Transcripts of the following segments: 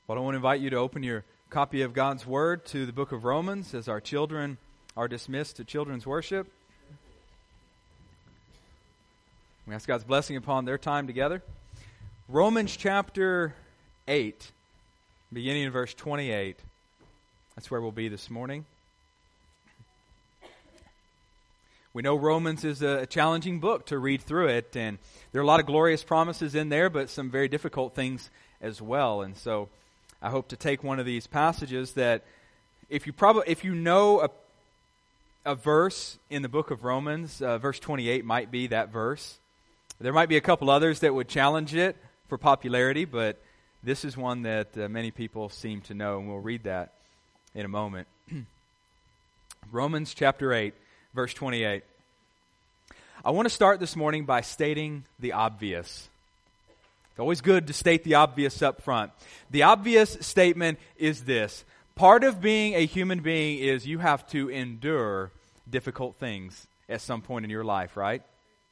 Well, I want to invite you to open your copy of God's Word to the book of Romans as our children are dismissed to children's worship. We ask God's blessing upon their time together. Romans chapter 8, beginning in verse 28. That's where we'll be this morning. We know Romans is a challenging book to read through it, and there are a lot of glorious promises in there, but some very difficult things as well. And so I hope to take one of these passages that if you know a verse in the book of Romans, verse 28 might be that verse. There might be a couple others that would challenge it for popularity, but this is one that many people seem to know, and we'll read that in a moment. Romans chapter 8, verse 28. I want to start this morning by stating the obvious. It's always good to state the obvious up front. The obvious statement is this: part of being a human being is you have to endure difficult things at some point in your life, right?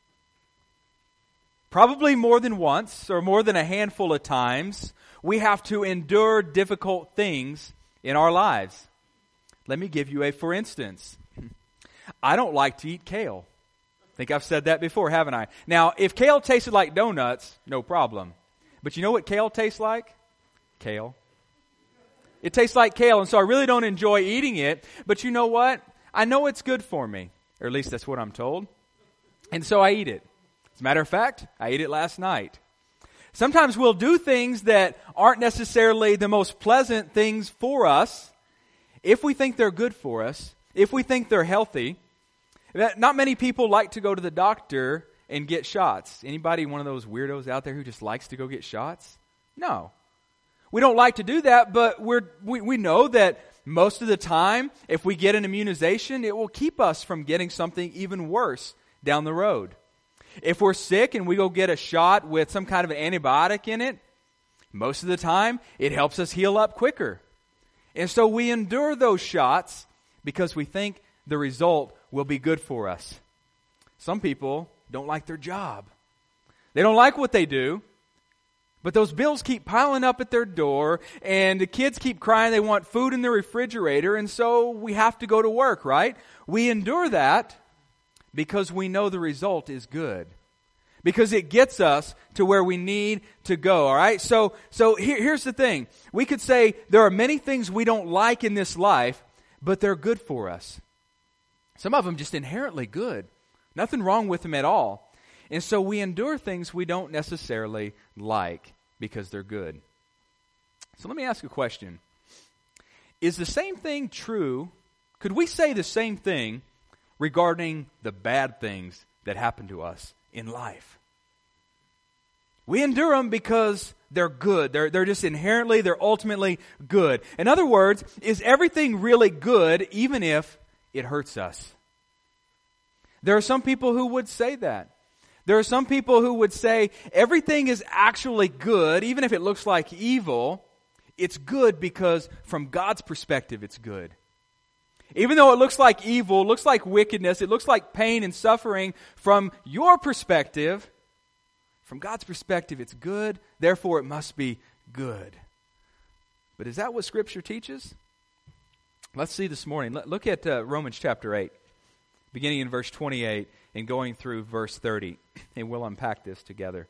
Probably more than once or more than a handful of times, we have to endure difficult things in our lives. Let me give you a for instance. I don't like to eat kale. I think I've said that before, haven't I? Now, if kale tasted like donuts, no problem. But you know what kale tastes like? Kale. It tastes like kale, and so I really don't enjoy eating it. But you know what? I know it's good for me, or at least that's what I'm told. And so I eat it. As a matter of fact, I ate it last night. Sometimes we'll do things that aren't necessarily the most pleasant things for us if we think they're good for us, if we think they're healthy. Not many people like to go to the doctor and get shots. Anybody one of those weirdos out there who just likes to go get shots? No. We don't like to do that, but we know that most of the time, if we get an immunization, it will keep us from getting something even worse down the road. If we're sick and we go get a shot with some kind of an antibiotic in it, most of the time, it helps us heal up quicker. And so we endure those shots because we think the result will be good for us. Some people don't like their job. They don't like what they do, but those bills keep piling up at their door, and the kids keep crying they want food in the refrigerator, and so we have to go to work, right? We endure that because we know the result is good, because it gets us to where we need to go, all right? So here's the thing. We could say there are many things we don't like in this life, but they're good for us. Some of them just inherently good. Nothing wrong with them at all. And so we endure things we don't necessarily like because they're good. So let me ask a question. Is the same thing true? Could we say the same thing regarding the bad things that happen to us in life? We endure them because they're good. They're just inherently, they're ultimately good. In other words, is everything really good even if it hurts us? There are some people who would say that. There are some people who would say everything is actually good, even if it looks like evil. It's good because from God's perspective, it's good. Even though it looks like evil, looks like wickedness, it looks like pain and suffering, from your perspective, from God's perspective, it's good, therefore it must be good. But is that what Scripture teaches? Let's see this morning. Look at Romans chapter 8, beginning in verse 28 and going through verse 30, and we'll unpack this together.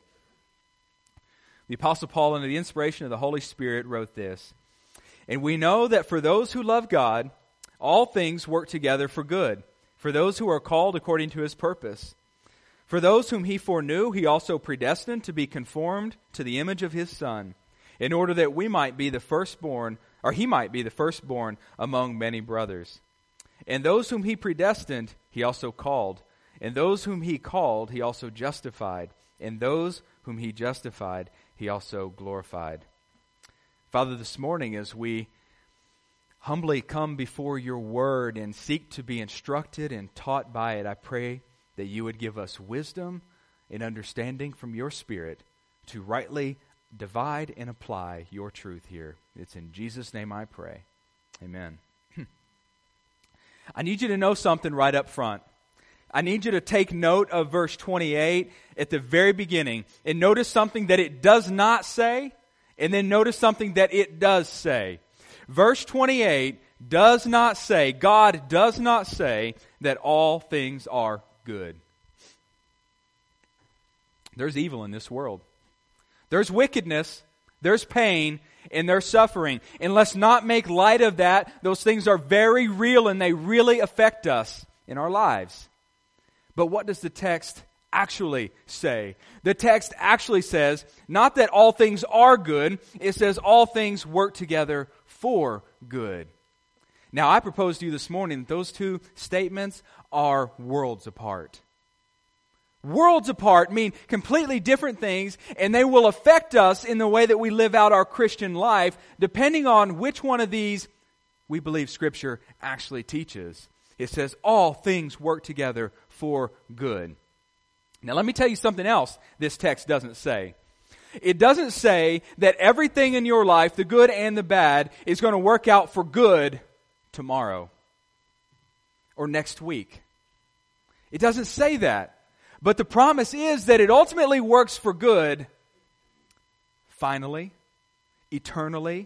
The Apostle Paul, under the inspiration of the Holy Spirit, wrote this: "And we know that for those who love God, all things work together for good, for those who are called according to His purpose. For those whom He foreknew, He also predestined to be conformed to the image of His Son, in order that we might be the firstborn, or He might be the firstborn among many brothers. And those whom He predestined, He also called. And those whom He called, He also justified. And those whom He justified, He also glorified." Father, this morning as we humbly come before your word and seek to be instructed and taught by it, I pray that you would give us wisdom and understanding from your Spirit to rightly divide and apply your truth here. It's in Jesus' name I pray. Amen. I need you to know something right up front. I need you to take note of verse 28 at the very beginning and notice something that it does not say And then notice something that it does say. Verse 28 does not say, God does not say that all things are good. There's evil in this world. There's wickedness, there's pain, and there's suffering. And let's not make light of that. Those things are very real and they really affect us in our lives. But what does the text actually say? The text actually says, not that all things are good, it says all things work together for good. Now, I propose to you this morning that those two statements are worlds apart. Worlds apart mean completely different things, and they will affect us in the way that we live out our Christian life, depending on which one of these we believe Scripture actually teaches. It says all things work together for good. Now let me tell you something else this text doesn't say. It doesn't say that everything in your life, the good and the bad, is going to work out for good tomorrow or next week. It doesn't say that. But the promise is that it ultimately works for good finally, eternally.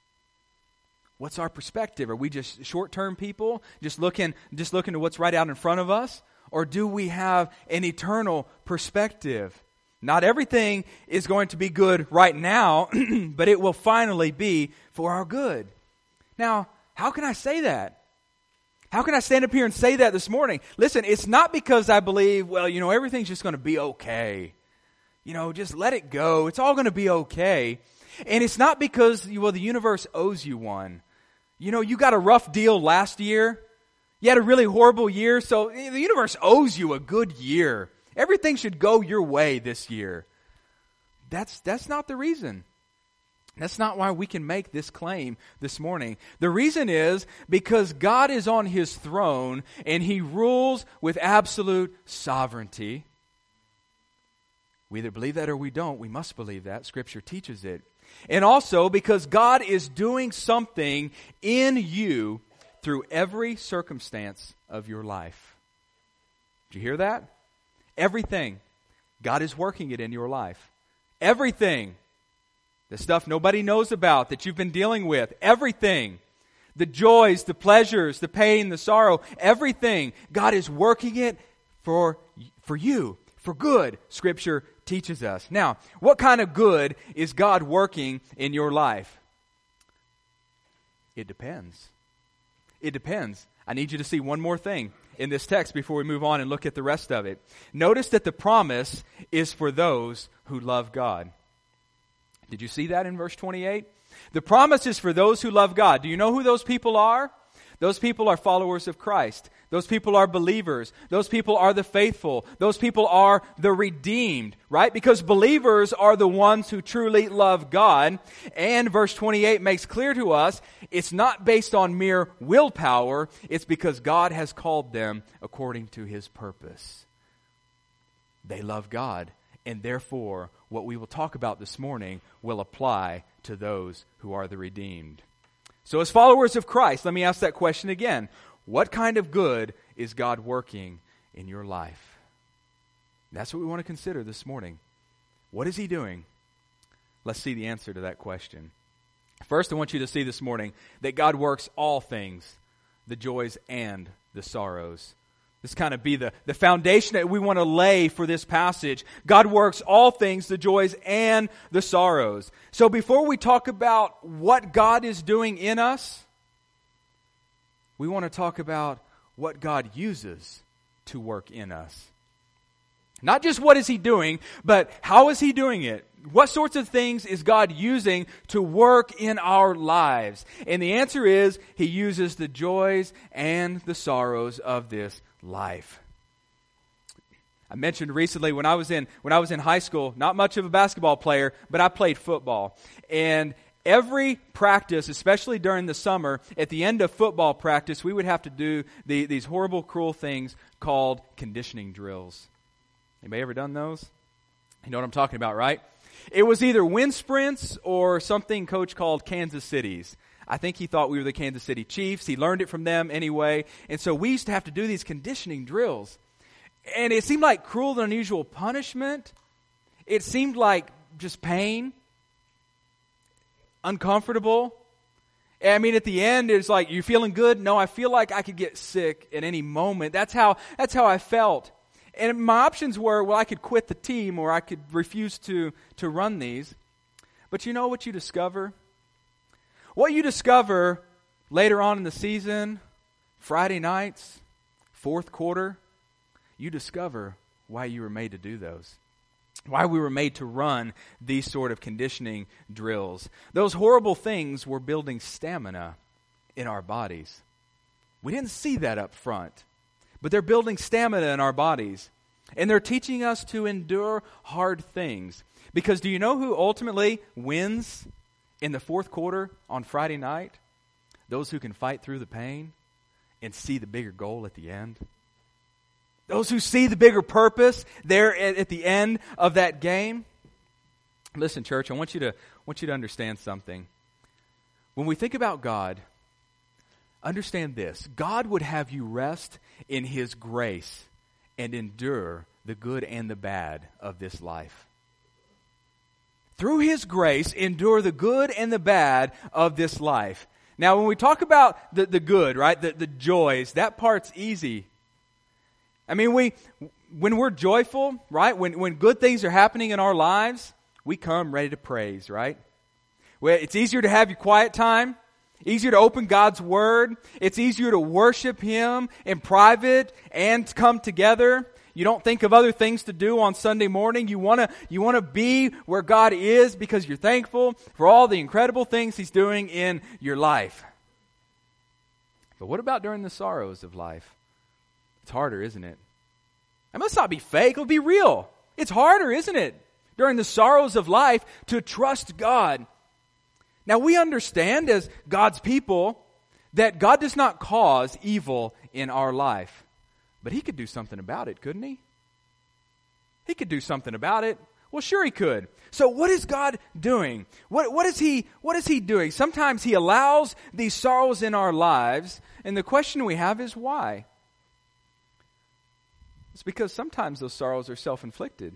What's our perspective? Are we just short-term people, just looking to what's right out in front of us? Or do we have an eternal perspective? Not everything is going to be good right now, but it will finally be for our good. Now, how can I say that? How can I stand up here and say that this morning? Listen, it's not because I believe, everything's just going to be okay. Just let it go. It's all going to be okay. And it's not because, the universe owes you one. You got a rough deal last year. You had a really horrible year, so the universe owes you a good year. Everything should go your way this year. That's not the reason. That's not why we can make this claim this morning. The reason is because God is on His throne and He rules with absolute sovereignty. We either believe that or we don't. We must believe that. Scripture teaches it. And also because God is doing something in you through every circumstance of your life. Did you hear that? Everything. God is working it in your life. Everything. The stuff nobody knows about that you've been dealing with. Everything. The joys, the pleasures, the pain, the sorrow. Everything. God is working it for you. For good. Scripture teaches us. Now, what kind of good is God working in your life? It depends. It depends. I need you to see one more thing in this text before we move on and look at the rest of it. Notice that the promise is for those who love God. Did you see that in verse 28? The promise is for those who love God. Do you know who those people are? Those people are followers of Christ. Those people are believers. Those people are the faithful. Those people are the redeemed, right? Because believers are the ones who truly love God. And verse 28 makes clear to us, it's not based on mere willpower. It's because God has called them according to His purpose. They love God. And therefore, what we will talk about this morning will apply to those who are the redeemed. So as followers of Christ, let me ask that question again. What kind of good is God working in your life? That's what we want to consider this morning. What is He doing? Let's see the answer to that question. First, I want you to see this morning that God works all things, the joys and the sorrows. This kind of be the foundation that we want to lay for this passage. God works all things, the joys and the sorrows. So before we talk about what God is doing in us, we want to talk about what God uses to work in us. Not just what is He doing, but how is He doing it? What sorts of things is God using to work in our lives? And the answer is He uses the joys and the sorrows of this life. I mentioned recently when I was in high school, not much of a basketball player, but I played football. And every practice, especially during the summer, at the end of football practice, we would have to do these horrible, cruel things called conditioning drills. Anybody ever done those? You know what I'm talking about, right? It was either wind sprints or something Coach called Kansas Cities. I think he thought we were the Kansas City Chiefs. He learned it from them anyway. And so we used to have to do these conditioning drills. And it seemed like cruel and unusual punishment. It seemed like just pain. uncomfortable. I mean, at the end, it's like, you feeling good? No, I feel like I could get sick at any moment. That's how I felt. And my options were, well, I could quit the team or I could refuse to run these. But you know what you discover? What you discover later on in the season, Friday nights, fourth quarter, you discover why you were made to do those. Why we were made to run these sort of conditioning drills. Those horrible things were building stamina in our bodies. We didn't see that up front, but they're building stamina in our bodies. And they're teaching us to endure hard things. Because do you know who ultimately wins in the fourth quarter on Friday night? Those who can fight through the pain and see the bigger goal at the end. Those who see the bigger purpose there at the end of that game. Listen, church, I want you to understand something. When we think about God, understand this. God would have you rest in His grace and endure the good and the bad of this life. Through His grace, endure the good and the bad of this life. Now, when we talk about the good, right, the joys, that part's easy. I mean, when we're joyful, right, when good things are happening in our lives, we come ready to praise, right? Well, it's easier to have your quiet time, easier to open God's Word. It's easier to worship Him in private and to come together. You don't think of other things to do on Sunday morning. You want to be where God is because you're thankful for all the incredible things He's doing in your life. But what about during the sorrows of life? It's harder, isn't it? And let's not be fake. Let's be real. It's harder, isn't it? During the sorrows of life to trust God. Now we understand as God's people that God does not cause evil in our life. But He could do something about it, couldn't He? He could do something about it. Well, sure He could. So what is God doing? What is He doing? Sometimes He allows these sorrows in our lives, and the question we have is why? It's because sometimes those sorrows are self-inflicted.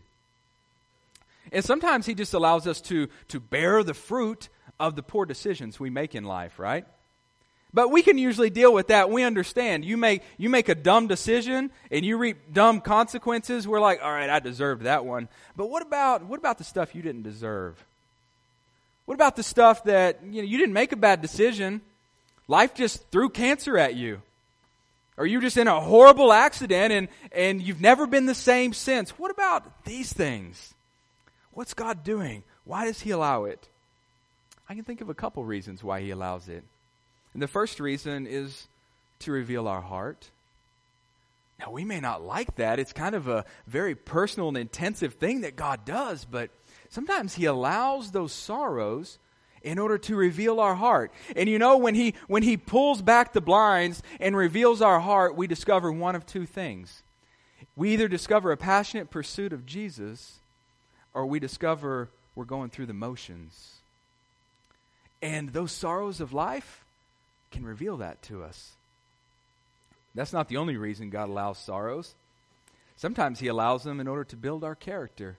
And sometimes He just allows us to bear the fruit of the poor decisions we make in life, right? But we can usually deal with that. We understand. You make a dumb decision and you reap dumb consequences. We're like, all right, I deserved that one. But what about the stuff you didn't deserve? What about the stuff that you didn't make a bad decision? Life just threw cancer at you. Or you're just in a horrible accident and you've never been the same since. What about these things? What's God doing? Why does He allow it? I can think of a couple reasons why He allows it. And the first reason is to reveal our heart. Now, we may not like that. It's kind of a very personal and intensive thing that God does, but sometimes He allows those sorrows in order to reveal our heart. And when He pulls back the blinds and reveals our heart, we discover one of two things. We either discover a passionate pursuit of Jesus, or we discover we're going through the motions. And those sorrows of life can reveal that to us. That's not the only reason God allows sorrows. Sometimes He allows them in order to build our character.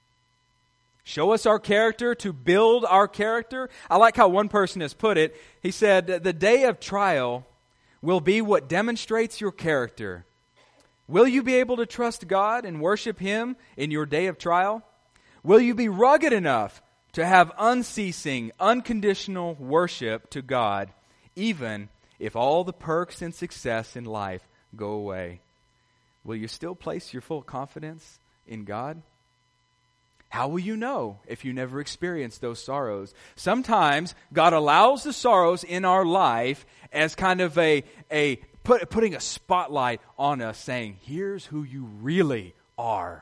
Show us our character, to build our character. I like how one person has put it. He said, the day of trial will be what demonstrates your character. Will you be able to trust God and worship Him in your day of trial? Will you be rugged enough to have unceasing, unconditional worship to God, even if all the perks and success in life go away? Will you still place your full confidence in God? How will you know if you never experienced those sorrows? Sometimes God allows the sorrows in our life as kind of putting a spotlight on us, saying, here's who you really are.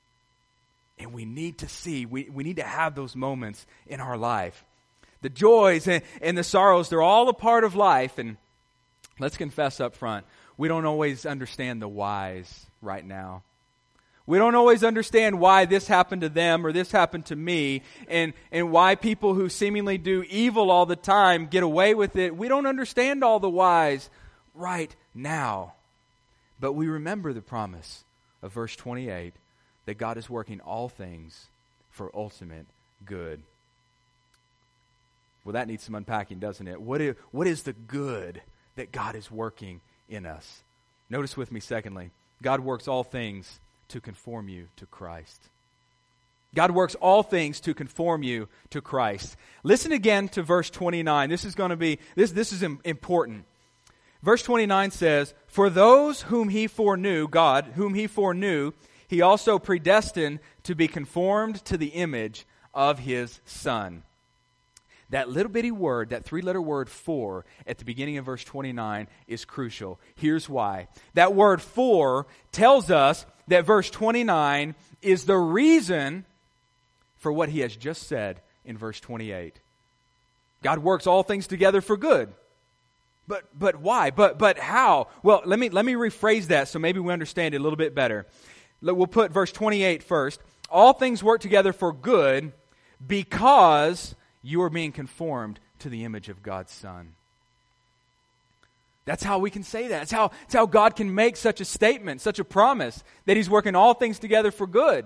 And we need to see, we need to have those moments in our life. The joys and the sorrows, they're all a part of life. And let's confess up front, we don't always understand the whys right now. We don't always understand why this happened to them or this happened to me, and why people who seemingly do evil all the time get away with it. We don't understand all the whys right now. But we remember the promise of verse 28 that God is working all things for ultimate good. Well, that needs some unpacking, doesn't it? What is the good that God is working in us? Notice with me, secondly, God works all things to conform you to Christ. God works all things to conform you to Christ. Listen again to verse 29. This is going to be, this is important. Verse 29 says, "For those whom he foreknew," God, whom he foreknew, he also predestined to be conformed to the image of his Son. That little bitty word, that three-letter word "for" at the beginning of verse 29 is crucial. Here's why. That word "for" tells us that verse 29 is the reason for what he has just said in verse 28. God works all things together for good. But why? But how? Well, let me rephrase that so maybe we understand it a little bit better. We'll put verse 28 first. All things work together for good because you are being conformed to the image of God's Son. That's how we can say that. It's how God can make such a statement, such a promise, that he's working all things together for good.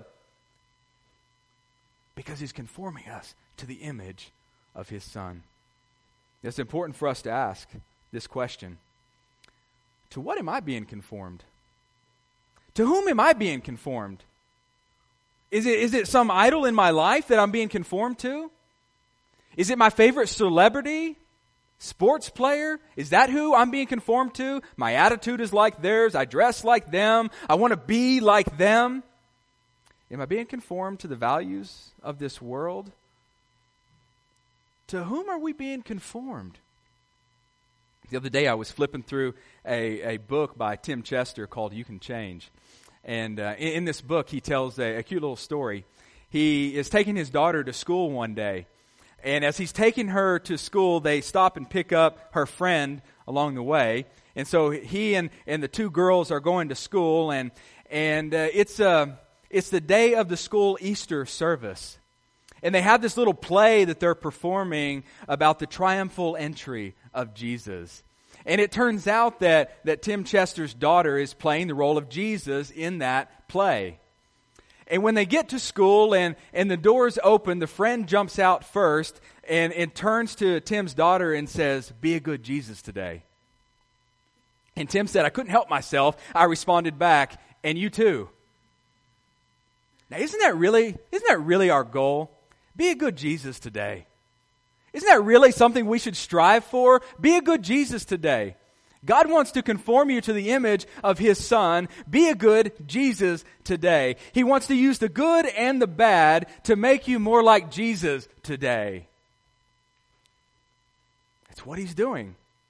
Because he's conforming us to the image of his Son. It's important for us to ask this question. To what am I being conformed? To whom am I being conformed? Is it some idol in my life that I'm being conformed to? Is it my favorite celebrity? Sports player? Is that who I'm being conformed to? My attitude is like theirs. I dress like them. I want to be like them. Am I being conformed to the values of this world? To whom are we being conformed? The other day I was flipping through a book by Tim Chester called You Can Change. And in this book he tells a cute little story. He is taking his daughter to school one day. And as he's taking her to school, they stop and pick up her friend along the way. And so he and the two girls are going to school. And it's the day of the school Easter service. And they have this little play that they're performing about the triumphal entry of Jesus. And it turns out that Tim Chester's daughter is playing the role of Jesus in that play. And when they get to school and the doors open, the friend jumps out first and turns to Tim's daughter and says, "Be a good Jesus today." And Tim said, "I couldn't help myself." I responded back, "And you too." Now, isn't that really our goal? Be a good Jesus today. Isn't that really something we should strive for? Be a good Jesus today. God wants to conform you to the image of his Son. Be a good Jesus today. He wants to use the good and the bad to make you more like Jesus today. That's what he's doing.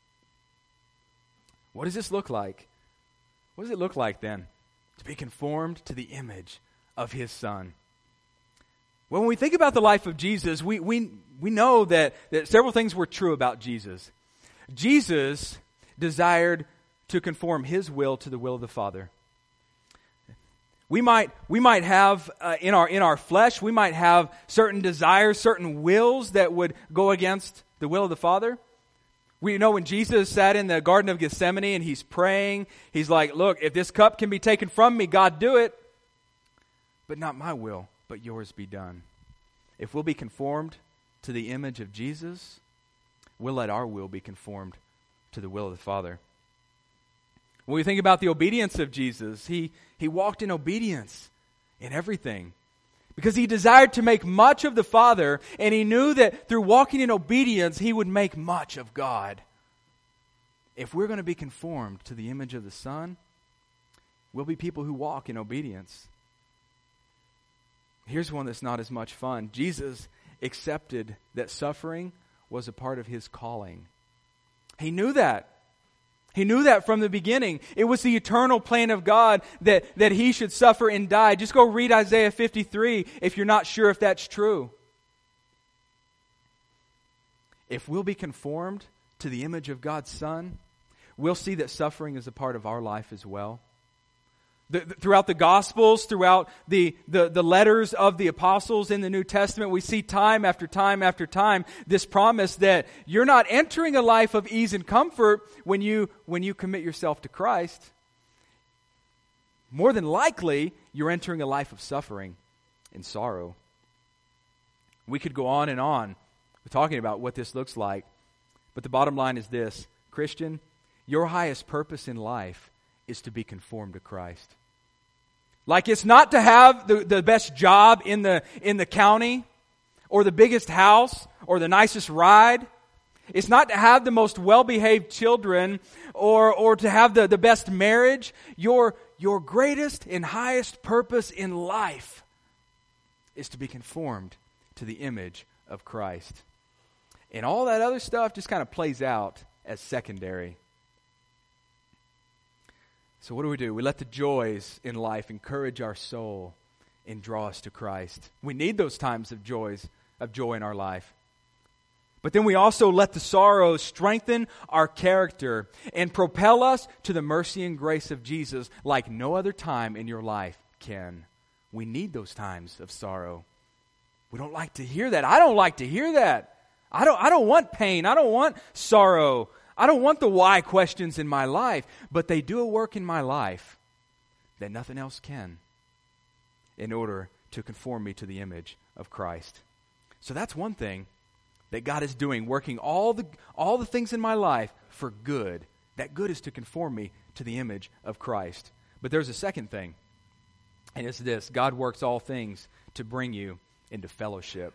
What does this look like? What does it look like then to be conformed to the image of his Son? Well, when we think about the life of Jesus, we know that several things were true about Jesus. Jesus desired to conform his will to the will of the Father. We might have in our flesh, we might have certain desires, certain wills that would go against the will of the Father. We know when Jesus sat in the Garden of Gethsemane and he's praying, he's like, "Look, if this cup can be taken from me, God, do it. But not my will, but yours be done." If we'll be conformed to the image of Jesus, we'll let our will be conformed to the will of the Father. When we think about the obedience of Jesus, he walked in obedience in everything. Because he desired to make much of the Father, and he knew that through walking in obedience, he would make much of God. If we're going to be conformed to the image of the Son, we'll be people who walk in obedience. Here's one that's not as much fun. Jesus accepted that suffering was a part of his calling. He knew that. He knew that from the beginning. It was the eternal plan of God that he should suffer and die. Just go read Isaiah 53 if you're not sure if that's true. If we'll be conformed to the image of God's Son, we'll see that suffering is a part of our life as well. Throughout the Gospels, throughout the letters of the apostles in the New Testament, we see time after time after time this promise that you're not entering a life of ease and comfort when you commit yourself to Christ. More than likely, you're entering a life of suffering and sorrow. We could go on and on We're talking about what this looks like. But the bottom line is this: Christian, your highest purpose in life is to be conformed to Christ. Like, it's not to have the best job in the county, or the biggest house, or the nicest ride. It's not to have the most well-behaved children, or to have the best marriage. Your greatest and highest purpose in life is to be conformed to the image of Christ. And all that other stuff just kind of plays out as secondary. So what do? We let the joys in life encourage our soul and draw us to Christ. We need those times of joy in our life. But then we also let the sorrows strengthen our character and propel us to the mercy and grace of Jesus like no other time in your life can. We need those times of sorrow. We don't like to hear that. I don't like to hear that. I don't want pain. I don't want sorrow. I don't want the why questions in my life. But they do a work in my life that nothing else can, in order to conform me to the image of Christ. So that's one thing that God is doing, working all the things in my life for good. That good is to conform me to the image of Christ. But there's a second thing, and it's this: God works all things to bring you into fellowship.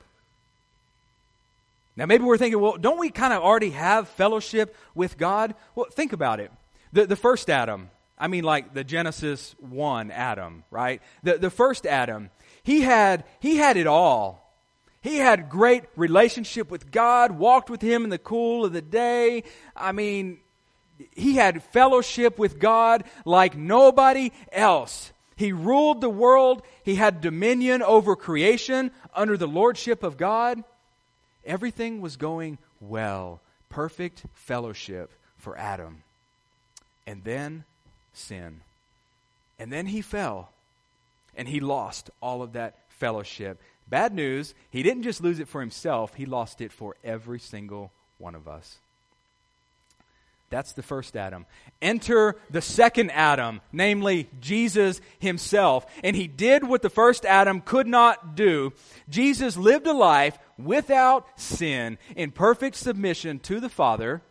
Now maybe we're thinking, well, don't we kind of already have fellowship with God? Well, think about it. The first Adam, I mean like the Genesis 1 Adam, right? The first Adam, he had it all. He had great relationship with God, walked with Him in the cool of the day. I mean, he had fellowship with God like nobody else. He ruled the world. He had dominion over creation under the lordship of God. Everything was going well. Perfect fellowship for Adam. And then sin. And then he fell. And he lost all of that fellowship. Bad news, he didn't just lose it for himself, he lost it for every single one of us. That's the first Adam. Enter the second Adam, namely Jesus himself. And he did what the first Adam could not do. Jesus lived a life without sin, in perfect submission to the Father.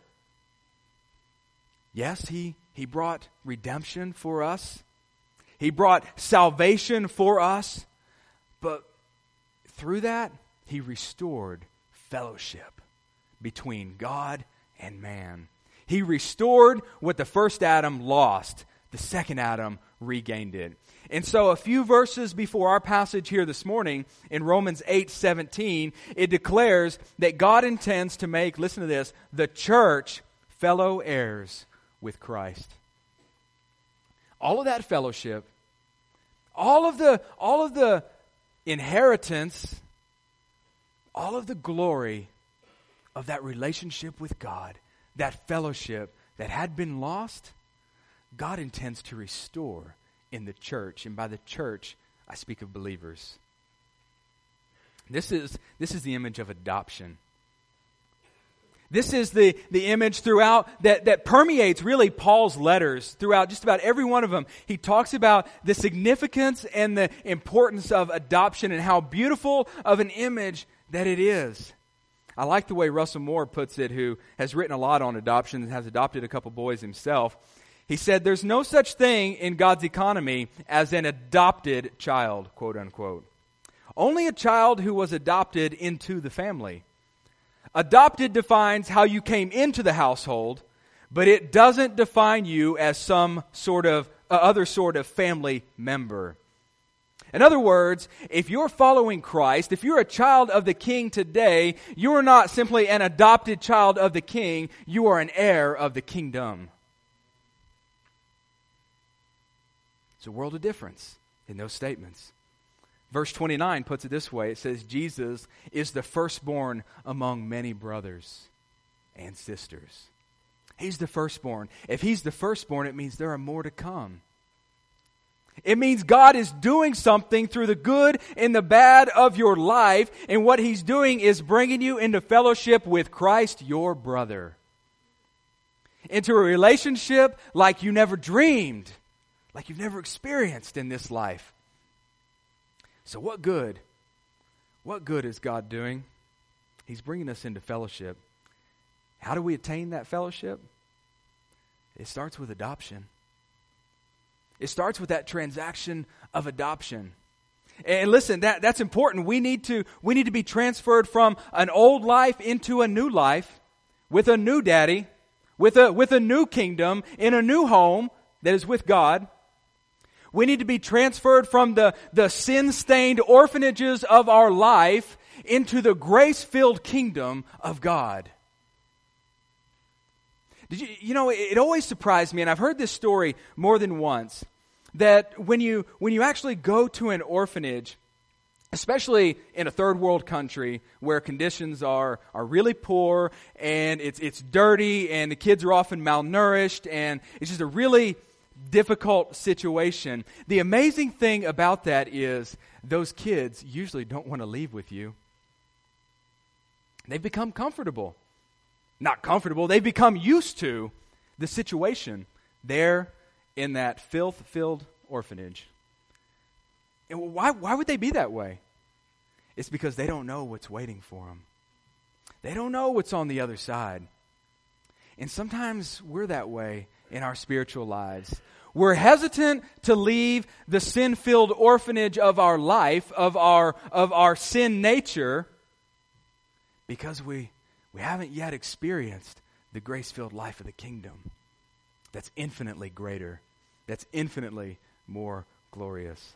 Yes, he brought redemption for us. He brought salvation for us. But through that, he restored fellowship between God and man. He restored what the first Adam lost. The second Adam regained it. And so a few verses before our passage here this morning, in Romans 8:17, it declares that God intends to make, listen to this, the church fellow heirs with Christ. All of that fellowship, all of the inheritance, all of the glory of that relationship with God, that fellowship that had been lost, God intends to restore in the church. And by the church, I speak of believers. This is the image of adoption. This is the image throughout that permeates really Paul's letters throughout just about every one of them. He talks about the significance and the importance of adoption and how beautiful of an image that it is. I like the way Russell Moore puts it, who has written a lot on adoption and has adopted a couple boys himself. He said, "There's no such thing in God's economy as an adopted child," quote unquote. Only a child who was adopted into the family. Adopted defines how you came into the household, but it doesn't define you as some sort of other sort of family member. In other words, if you're following Christ, if you're a child of the King today, you are not simply an adopted child of the King, you are an heir of the kingdom. It's a world of difference in those statements. Verse 29 puts it this way. It says, Jesus is the firstborn among many brothers and sisters. He's the firstborn. If he's the firstborn, it means there are more to come. It means God is doing something through the good and the bad of your life, and what he's doing is bringing you into fellowship with Christ, your brother. Into a relationship like you never dreamed, like you've never experienced in this life. So what good? What good is God doing? He's bringing us into fellowship. How do we attain that fellowship? It starts with adoption. It starts with that transaction of adoption. And listen, that's important. We need to be transferred from an old life into a new life with a new daddy, with a new kingdom, in a new home that is with God. We need to be transferred from the sin-stained orphanages of our life into the grace-filled kingdom of God. It always surprised me, and I've heard this story more than once, that when you actually go to an orphanage, especially in a third world country where conditions are really poor and it's dirty and the kids are often malnourished and it's just a really difficult situation, the amazing thing about that is those kids usually don't want to leave with you. They've become comfortable. Not comfortable, they've become used to the situation there in that filth-filled orphanage. And why would they be that way? It's because they don't know what's waiting for them. They don't know what's on the other side. And sometimes we're that way in our spiritual lives. We're hesitant to leave the sin-filled orphanage of our life, of our sin nature, because we haven't yet experienced the grace-filled life of the kingdom that's infinitely greater, that's infinitely more glorious.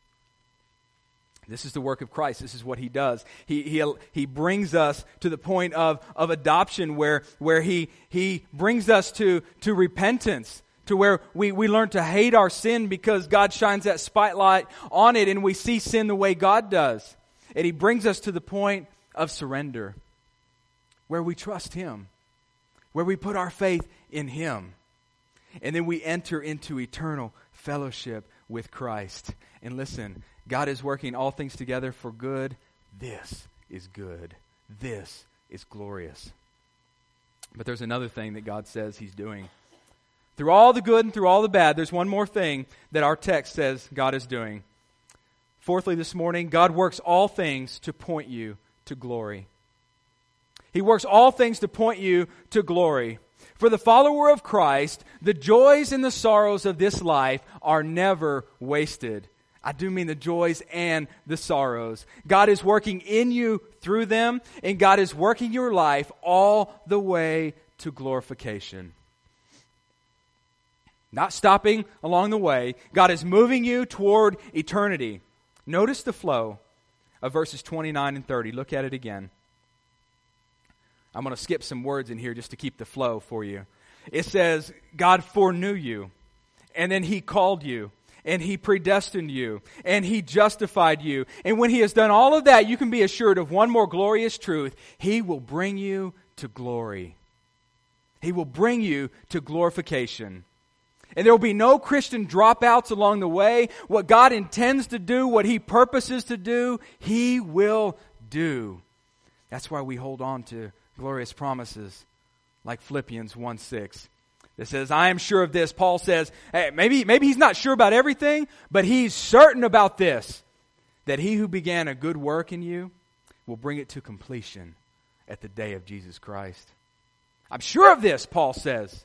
This is the work of Christ. This is what He does. He brings us to the point of adoption where He brings us to repentance, to where we learn to hate our sin because God shines that spotlight on it and we see sin the way God does. And He brings us to the point of surrender, where we trust Him, where we put our faith in Him. And then we enter into eternal fellowship with Christ. And listen, God is working all things together for good. This is good. This is glorious. But there's another thing that God says He's doing. Through all the good and through all the bad, there's one more thing that our text says God is doing. Fourthly, this morning, God works all things to point you to glory. He works all things to point you to glory. For the follower of Christ, the joys and the sorrows of this life are never wasted. I do mean the joys and the sorrows. God is working in you through them, and God is working your life all the way to glorification. Not stopping along the way. God is moving you toward eternity. Notice the flow of verses 29 and 30. Look at it again. I'm going to skip some words in here just to keep the flow for you. It says, God foreknew you, and then He called you, and He predestined you, and He justified you. And when He has done all of that, you can be assured of one more glorious truth. He will bring you to glory. He will bring you to glorification. And there will be no Christian dropouts along the way. What God intends to do, what He purposes to do, He will do. That's why we hold on to glorious promises like Philippians 1:6. It says, I am sure of this. Paul says, hey, maybe he's not sure about everything, but he's certain about this, that He who began a good work in you will bring it to completion at the day of Jesus Christ. I'm sure of this, Paul says.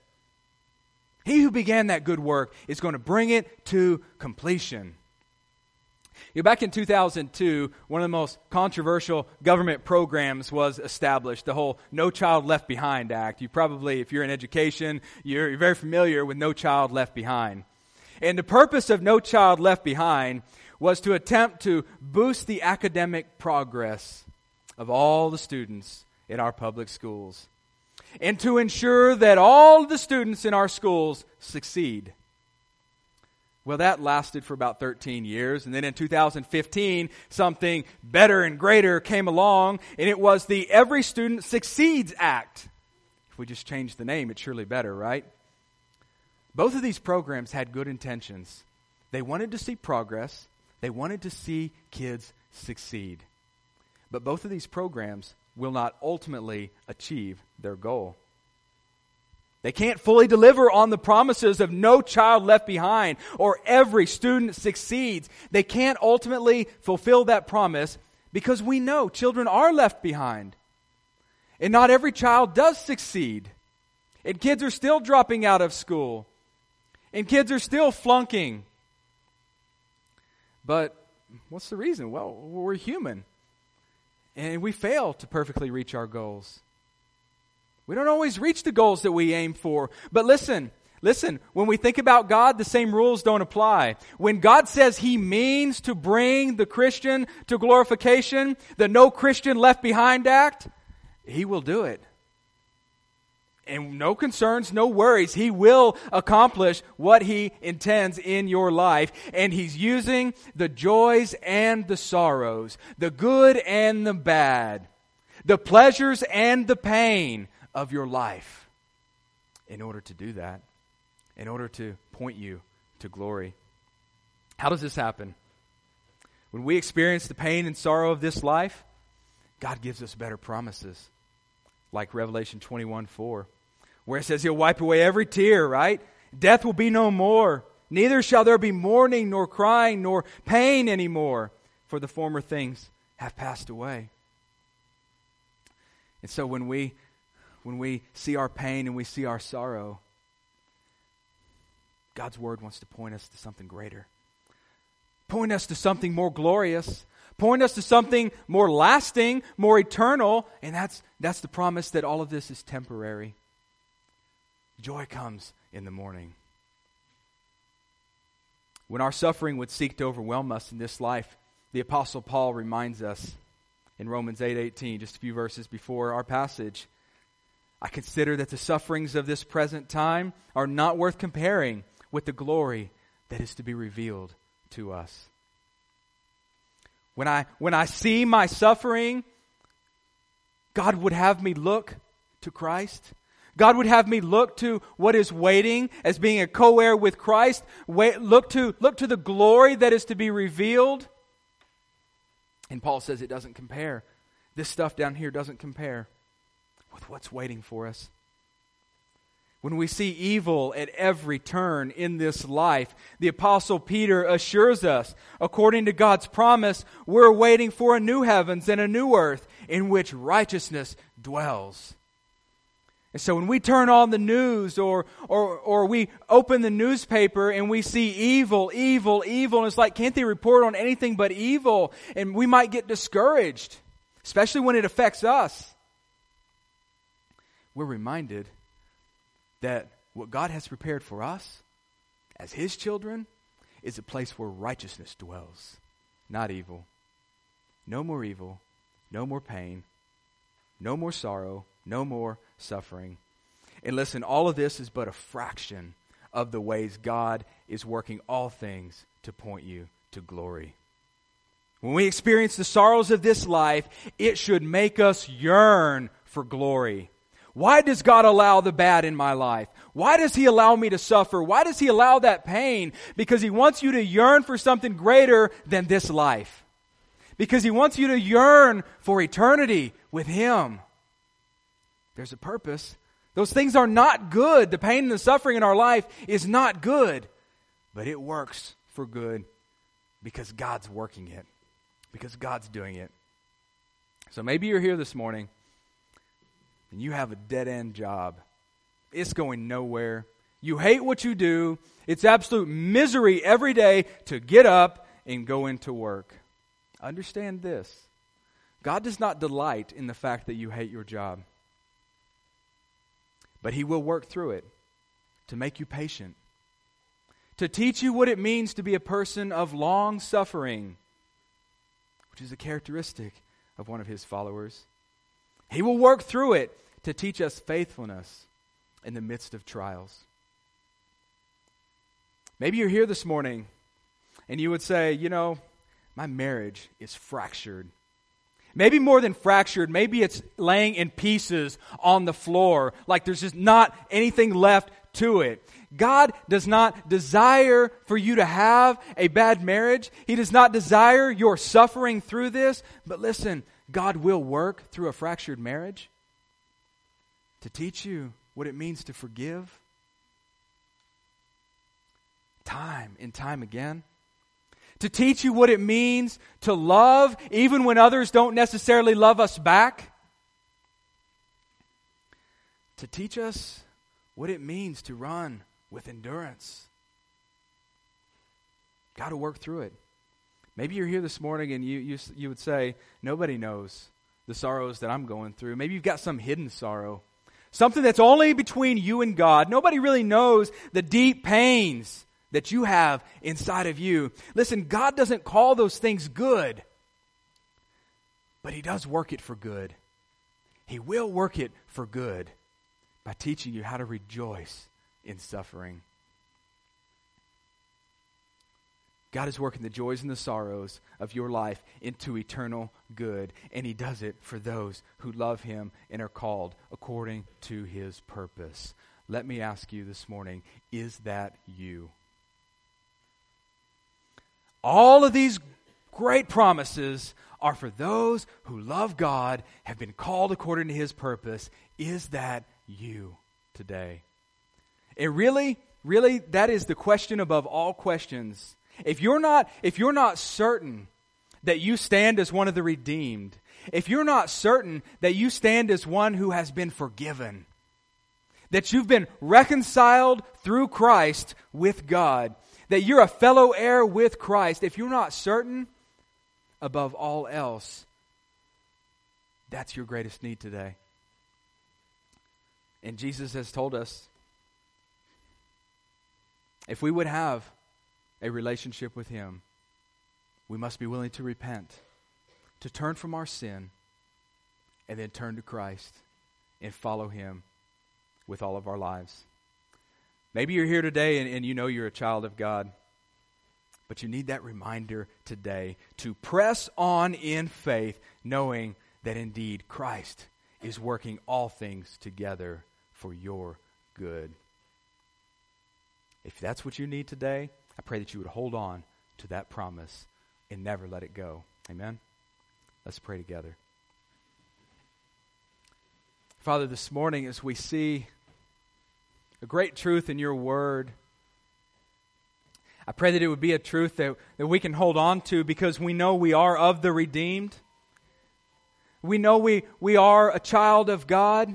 He who began that good work is going to bring it to completion. Back in 2002, one of the most controversial government programs was established, the whole No Child Left Behind Act. You probably, if you're in education, you're very familiar with No Child Left Behind. And the purpose of No Child Left Behind was to attempt to boost the academic progress of all the students in our public schools, and to ensure that all the students in our schools succeed. Well, that lasted for about 13 years. And then in 2015, something better and greater came along, and it was the Every Student Succeeds Act. If we just change the name, it's surely better, right? Both of these programs had good intentions. They wanted to see progress. They wanted to see kids succeed. But both of these programs will not ultimately achieve their goal. They can't fully deliver on the promises of No Child Left Behind or Every Student Succeeds. They can't ultimately fulfill that promise because we know children are left behind. And not every child does succeed. And kids are still dropping out of school. And kids are still flunking. But what's the reason? Well, we're human. And we fail to perfectly reach our goals. We don't always reach the goals that we aim for. But listen, when we think about God, the same rules don't apply. When God says He means to bring the Christian to glorification, the no Christian left behind act, He will do it. And no concerns, no worries. He will accomplish what He intends in your life. And He's using the joys and the sorrows, the good and the bad, the pleasures and the pain of your life in order to do that, in order to point you to glory. How does this happen? When we experience the pain and sorrow of this life, God gives us better promises. Like Revelation 21:4, where it says He'll wipe away every tear, right? Death will be no more. Neither shall there be mourning, nor crying, nor pain anymore, for the former things have passed away. And so when we see our pain and we see our sorrow, God's Word wants to point us to something greater. Point us to something more glorious. Point us to something more lasting, more eternal. And that's the promise that all of this is temporary. Joy comes in the morning. When our suffering would seek to overwhelm us in this life, the Apostle Paul reminds us in Romans 8:18, just a few verses before our passage, I consider that the sufferings of this present time are not worth comparing with the glory that is to be revealed to us. When I see my suffering, God would have me look to Christ. God would have me look to what is waiting as being a co-heir with Christ. Look to the glory that is to be revealed. And Paul says it doesn't compare. This stuff down here doesn't compare with what's waiting for us. When we see evil at every turn in this life, the Apostle Peter assures us, according to God's promise, we're waiting for a new heavens and a new earth in which righteousness dwells. And so when we turn on the news or we open the newspaper and we see evil, and it's like, can't they report on anything but evil? And we might get discouraged, especially when it affects us. We're reminded that what God has prepared for us as His children is a place where righteousness dwells, not evil. No more evil, no more pain, no more sorrow, no more suffering. And listen, all of this is but a fraction of the ways God is working all things to point you to glory. When we experience the sorrows of this life, it should make us yearn for glory. Why does God allow the bad in my life? Why does He allow me to suffer? Why does He allow that pain? Because He wants you to yearn for something greater than this life. Because He wants you to yearn for eternity with Him. There's a purpose. Those things are not good. The pain and the suffering in our life is not good. But it works for good because God's working it. Because God's doing it. So maybe you're here this morning and you have a dead-end job. It's going nowhere. You hate what you do. It's absolute misery every day to get up and go into work. Understand this. God does not delight in the fact that you hate your job. But He will work through it to make you patient, to teach you what it means to be a person of long suffering, which is a characteristic of one of His followers. He will work through it to teach us faithfulness in the midst of trials. Maybe you're here this morning and you would say, my marriage is fractured. Maybe more than fractured, maybe it's laying in pieces on the floor, like there's just not anything left to it. God does not desire for you to have a bad marriage. He does not desire your suffering through this. But listen, God will work through a fractured marriage to teach you what it means to forgive time and time again. To teach you what it means to love even when others don't necessarily love us back. to teach us what it means to run with endurance. Got to work through it. Maybe you're here this morning and you would say, nobody knows the sorrows that I'm going through. Maybe you've got some hidden sorrow. Something that's only between you and God. Nobody really knows the deep pains that you have inside of you. Listen, God doesn't call those things good, but He does work it for good. He will work it for good by teaching you how to rejoice in suffering. God is working the joys and the sorrows of your life into eternal good, and He does it for those who love Him and are called according to His purpose. Let me ask you this morning, is that you? All of these great promises are for those who love God, have been called according to His purpose. Is that you today? And really, that is the question above all questions. If you're not certain that you stand as one of the redeemed, if you're not certain that you stand as one who has been forgiven, that you've been reconciled through Christ with God, that you're a fellow heir with Christ, if you're not certain, above all else, that's your greatest need today. And Jesus has told us, if we would have a relationship with Him, we must be willing to repent, to turn from our sin, and then turn to Christ and follow Him with all of our lives. Maybe you're here today and you know you're a child of God, but you need that reminder today to press on in faith, knowing that indeed Christ is working all things together for your good. If that's what you need today, I pray that you would hold on to that promise and never let it go. Amen? Let's pray together. Father, this morning as we see a great truth in your word, I pray that it would be a truth that we can hold on to because we know we are of the redeemed. We know we are a child of God.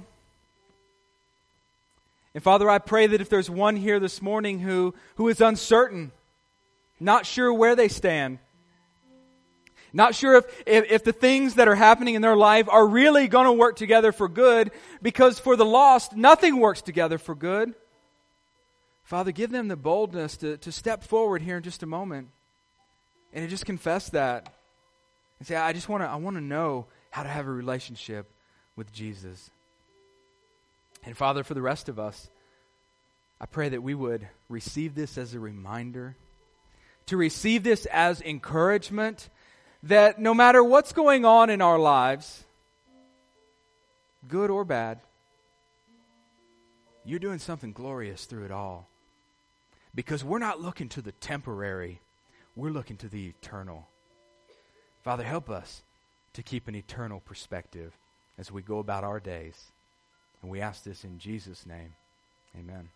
And Father, I pray that if there's one here this morning who is uncertain, not sure where they stand, not sure if the things that are happening in their life are really going to work together for good, because for the lost, nothing works together for good. Father, give them the boldness to step forward here in just a moment and to just confess that and say, I want to know how to have a relationship with Jesus. And Father, for the rest of us, I pray that we would receive this as a reminder, to receive this as encouragement, that no matter what's going on in our lives, good or bad, you're doing something glorious through it all. Because we're not looking to the temporary, we're looking to the eternal. Father, help us to keep an eternal perspective as we go about our days. And we ask this in Jesus' name. Amen.